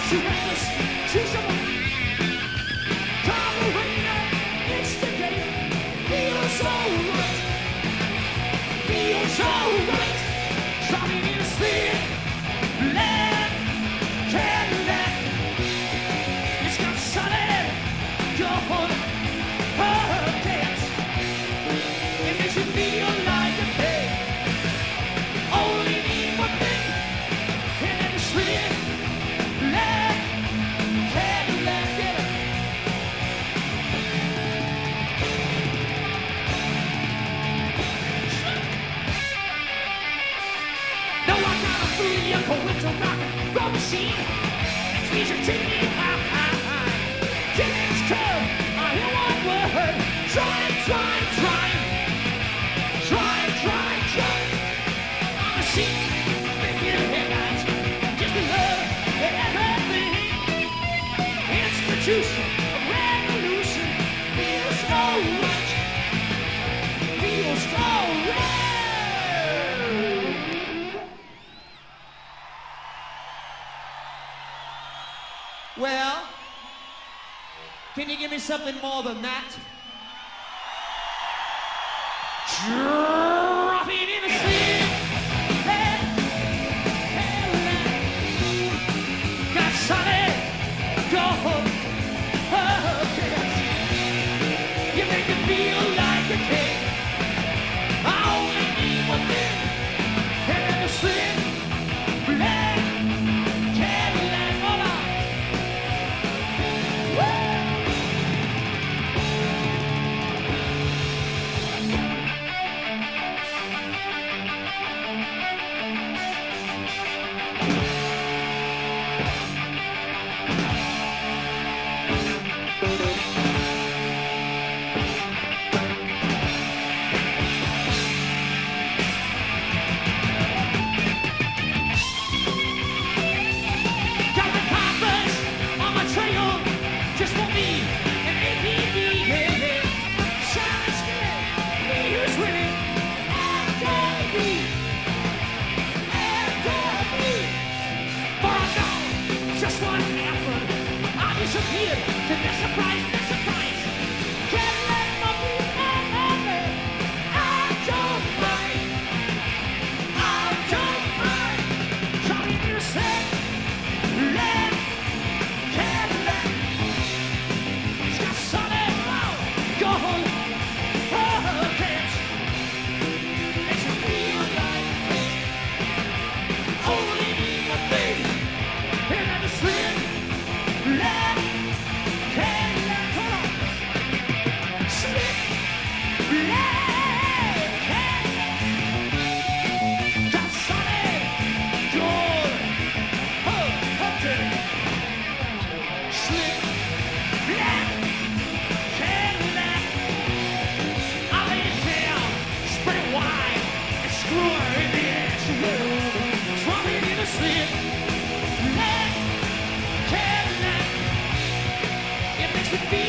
too reckless, too simple. Carburetor, instigator, feels so right. Feels so right. Driving in a speed, land, Cadillac. It's got solid gold hurricanes. It makes you feel like a king. Only need one thing, and then it's sweet, land, Cadillac. Yeah. No, I got a 3-year winter rock roll machine. Makes me take me high. Killing's curve, I hear one word. Try. I'm a machine, make it headlights. Just the love and everything. Institution, a revolution. Feels so right. Feels so right. Well, can you give me something more than that? Drop it in the sea. Hey, got solid gold hurricanes. You make me feel like a king. I only need one thing, and then the sweet black Cadillac. Hold on. Got the compass on my trail, just for me and APB, yeah. Shining spirit, me who's winning, after me. For I know just what happened. I disappeared to the surprise. Can't let my feet happen. I don't mind. Trying to say, let Cadillac. It's got solid gold hurricanes. Makes me feel like only need one thing, and then the sweet black Cadillac. Hold on. Sweet black Cadillac. Got solid gold hurricanes. Sweet black Cadillac. I lay it down, spread it wide, and screw her in the ass. Drop it in the sweet black Cadillac. It makes me feel